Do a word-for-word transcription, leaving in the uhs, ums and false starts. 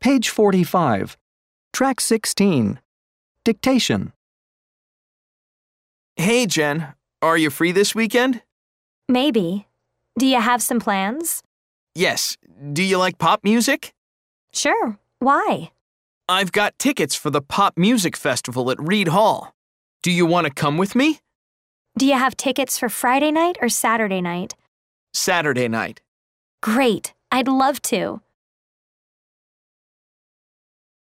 Page forty-five. Track sixteen. Dictation. Hey, Jen. Are you free this weekend? Maybe. Do you have some plans? Yes. Do you like pop music? Sure. Why? I've got tickets for the Pop Music Festival at Reed Hall. Do you want to come with me? Do you have tickets for Friday night or Saturday night? Saturday night. Great. I'd love to.